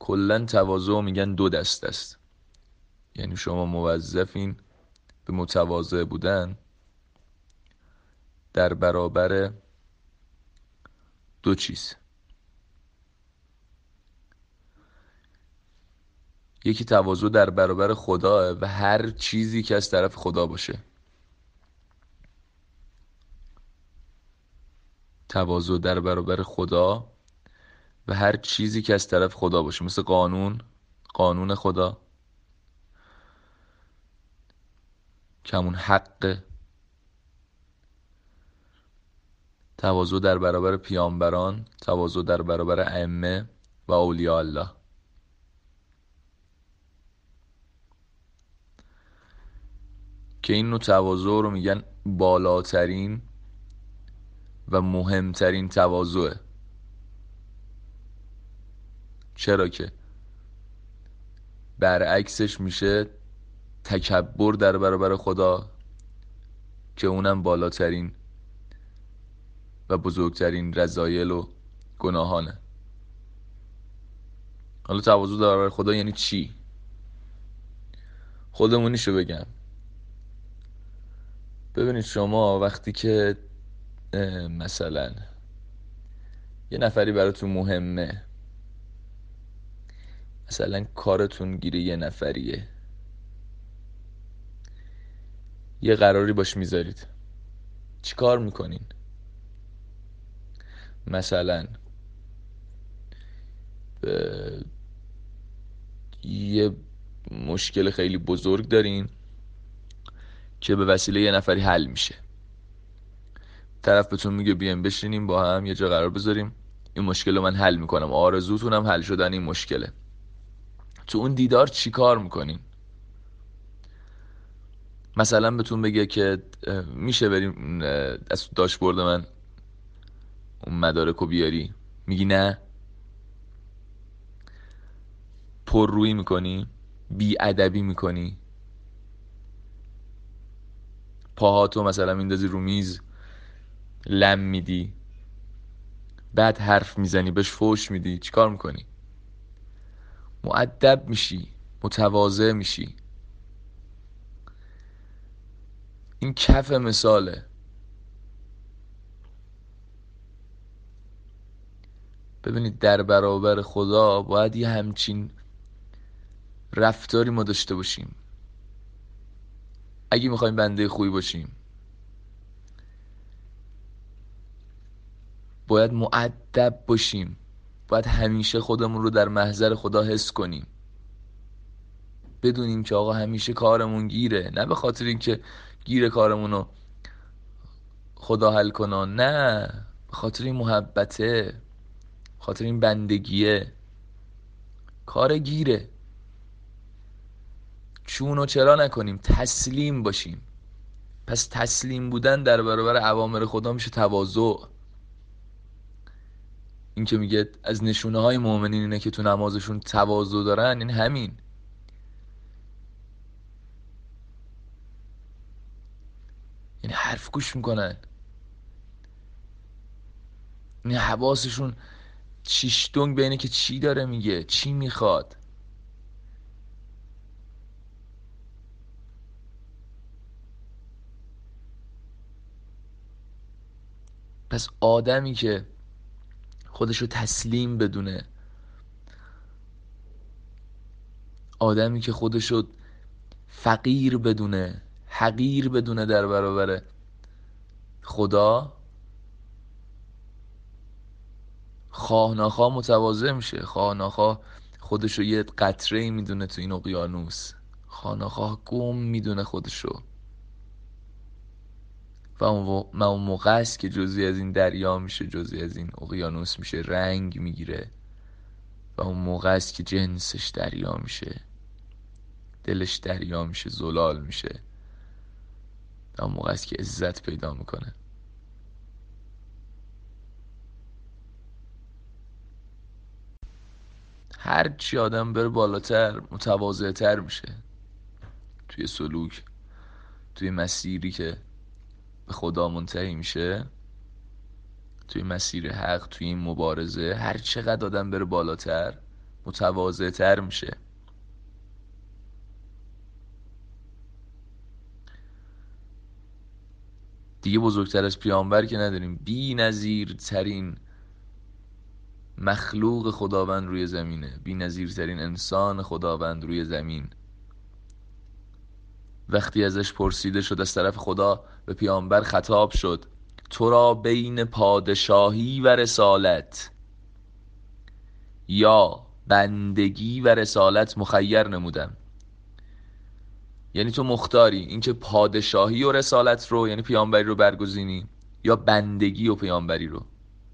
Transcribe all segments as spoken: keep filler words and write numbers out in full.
کلن تواضع میگن دو دست است، یعنی شما موظفین به متواضع بودن در برابر دو چیز. یکی تواضع در برابر خدا و هر چیزی که از طرف خدا باشه. تواضع در برابر خدا و هر چیزی که از طرف خدا باشه، مثل قانون قانون خدا که همون حق. تواضع در برابر پیامبران، تواضع در برابر ائمه و اولیاء الله. که این نوع تواضع رو میگن بالاترین و مهمترین تواضعه. چرا که برعکسش میشه تکبر در برابر خدا که اونم بالاترین و بزرگترین رذایل و گناهانه. حالا تواضع در برابر خدا یعنی چی؟ خودمونیشو بگم. ببینید شما وقتی که مثلا یه نفری براتون مهمه، مثلا کارتون گیره یه نفریه، یه قراری باش میذارید، چی کار میکنین؟ مثلا یه مشکل خیلی بزرگ دارین که به وسیله یه نفری حل میشه. طرف بهتون میگه بیایم بشینیم با هم یه جا قرار بذاریم، این مشکل رو من حل میکنم، آرزوتونم حل شدن این مشکله. تو اون دیدار چی کار میکنین؟ مثلا بهتون بگه که میشه بریم از داشبورد من اون مدارکو بیاری، میگی نه؟ پر روی میکنی؟ بی ادبی میکنی؟ پاهاتو مثلا میندازی رو میز لم میدی؟ بعد حرف میزنی بهش فوش میدی؟ چی کار میکنی؟ مؤدب میشی، متواضع میشی. این کف مثاله. ببینید در برابر خدا باید یه همچین رفتاری ما داشته باشیم. اگه میخوایم بنده خوبی باشیم باید مؤدب باشیم، باید همیشه خودمون رو در محضر خدا حس کنیم، بدونیم که آقا همیشه کارمون گیره، نه به خاطر اینکه گیر کارمون رو خدا حل کنه، نه به خاطر این محبته، خاطر این بندگیه. کار گیره، چونو چرا نکنیم، تسلیم باشیم. پس تسلیم بودن در برابر اوامر خدا میشه تواضع. این که میگه از نشونه های مؤمنین اینه که تو نمازشون تواضع دارن، یعنی همین. یعنی حرف گوش میکنن، یعنی حواسشون چیشتونگ بینه که چی داره میگه، چی میخواد. پس آدمی که خودشو تسلیم بدونه، آدمی که خودشو فقیر بدونه، حقیر بدونه در برابر خدا، خواه ناخواه متواضع میشه. خواه ناخواه خودشو یه قطره میدونه تو این اقیانوس، خواه ناخواه گم میدونه خودشو. و اون موقع است که جزئی از این دریا میشه، جزئی از این اقیانوس میشه، رنگ میگیره. و اون موقع است که جنسش دریا میشه، دلش دریا میشه، زلال میشه. و اون موقع است که عزت پیدا میکنه. هر چی آدم بره بالاتر متواضع‌تر میشه توی سلوک، توی مسیری که به خدا منتهی میشه، توی مسیر حق، توی این مبارزه. هر چقدر آدم بره بالاتر متواضع تر میشه. دیگه بزرگتر از پیامبر که نداریم. بی نظیر ترین مخلوق خداوند روی زمینه، بی نظیر ترین انسان خداوند روی زمین. وقتی ازش پرسیده شد، از طرف خدا به پیامبر خطاب شد، تو را بین پادشاهی و رسالت یا بندگی و رسالت مخیر نمودم. یعنی تو مختاری، اینکه پادشاهی و رسالت رو، یعنی پیامبری رو برگزینی، یا بندگی و پیامبری رو.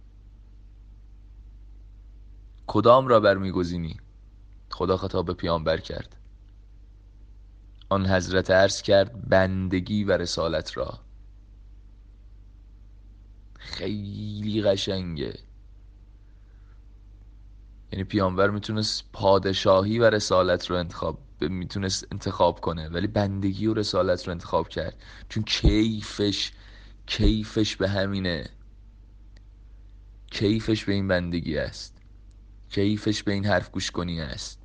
کدام را برمیگزینی؟ خدا خطاب به پیامبر کرد. آن حضرت عرض کرد بندگی و رسالت را. خیلی قشنگه. یعنی پیامبر میتونست پادشاهی و رسالت رو انتخاب میتونست انتخاب کنه، ولی بندگی و رسالت رو انتخاب کرد، چون کیفش کیفش به همینه. کیفش به این بندگی است، کیفش به این حرف گوش کنی است.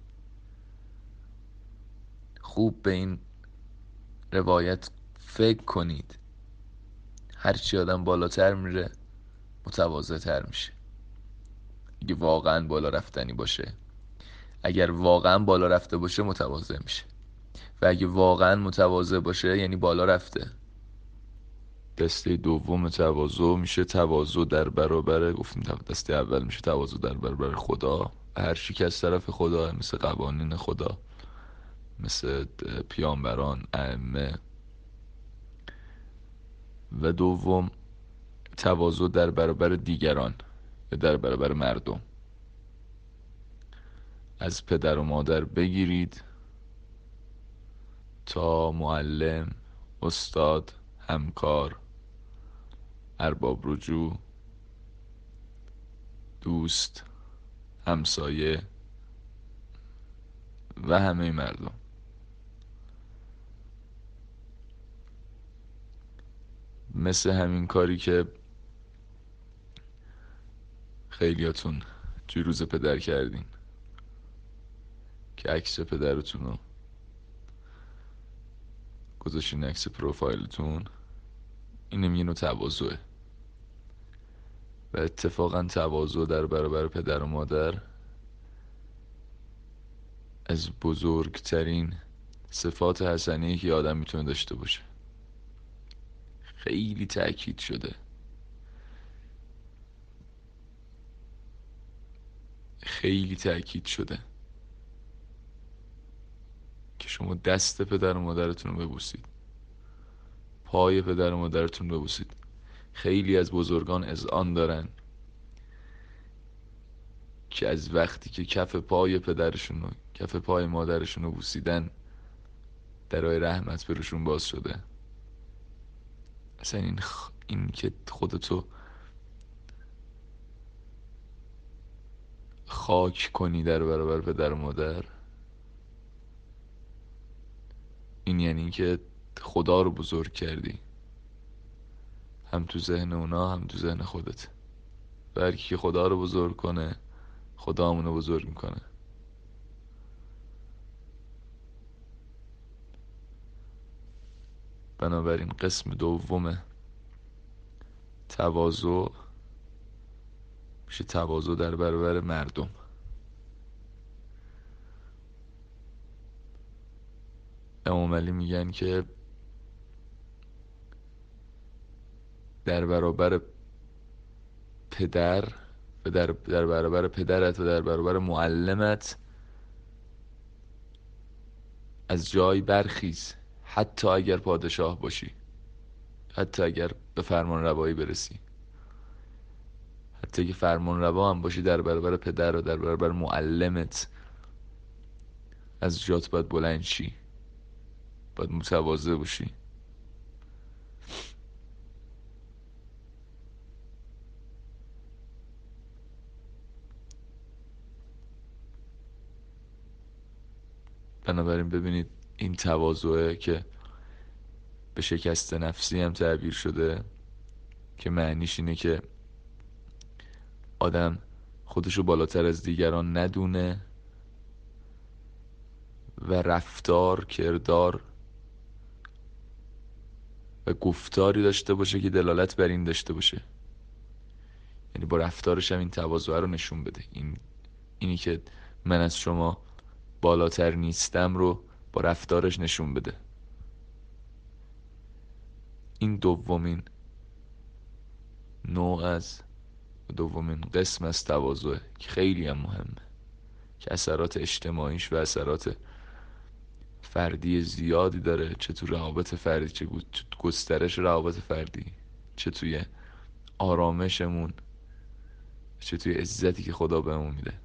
خوب به این روایت فکر کنید. هرچی آدم بالاتر میره متواضع تر میشه. اگه واقعا بالا رفتنی باشه، اگر واقعا بالا رفته باشه متواضع میشه، و اگه واقعا متواضع باشه یعنی بالا رفته. دسته دوم تواضع میشه تواضع در برابر، گفتیم دسته اول میشه تواضع در برابر خدا، هر چی که از طرف خدا، مثل قوانین خدا، مثل پیامبران، ائمه. و دوم تواضع در برابر دیگران یا در برابر مردم. از پدر و مادر بگیرید تا معلم، استاد، همکار، ارباب رجوع، دوست، همسایه و همه مردم. مثل همین کاری که خیلیاتون جروز پدر کردین که عکس پدرتون رو گذاشتین عکس پروفایلتون، اینم یه نوع تواضعه. و اتفاقا تواضع در برابر پدر و مادر از بزرگترین صفات حسنی که آدم میتونه داشته باشه. خیلی تأکید شده، خیلی تأکید شده که شما دست پدر و مادرتون رو ببوسید، پای پدر و مادرتون رو ببوسید. خیلی از بزرگان اذعان دارن که از وقتی که کف پای پدرشون و کف پای مادرشون رو بوسیدن، درای رحمت به روشون باز شده. اصلا این, خ... این که خودتو خاک کنی در برابر پدر و مادر، این یعنی که خدا رو بزرگ کردی، هم تو ذهن اونا هم تو ذهن خودت. و هر کی که خدا رو بزرگ کنه، خدا همونو بزرگ میکنه. بنابراین قسم دوم تواضع میشه تواضع در برابر مردم. امام علی میگن که در برابر پدر و در, در برابر پدرت و در برابر معلمت از جای برخیز، حتی اگر پادشاه باشی، حتی اگر به فرمان روایی برسی، حتی اگر فرمان روا هم باشی، در برابر پدر و در برابر معلمت از جات باید بلند شی، باید متواضع باشی. بنابراین ببینید این تواضعه که به شکست نفسی هم تعبیر شده، که معنیش اینه که آدم خودشو بالاتر از دیگران ندونه و رفتار، کردار و گفتاری داشته باشه که دلالت بر این داشته باشه. یعنی با رفتارش هم این تواضع رو نشون بده. این اینی که من از شما بالاتر نیستم رو با رفتارش نشون بده. این دومین نوع از دومین قسم از تواضع که خیلی هم مهمه، که اثرات اجتماعیش و اثرات فردی زیادی داره، چه تو روابط فردی، چه گسترش روابط فردی، چه توی آرامشمون، چه توی عزتی که خدا بهمون میده.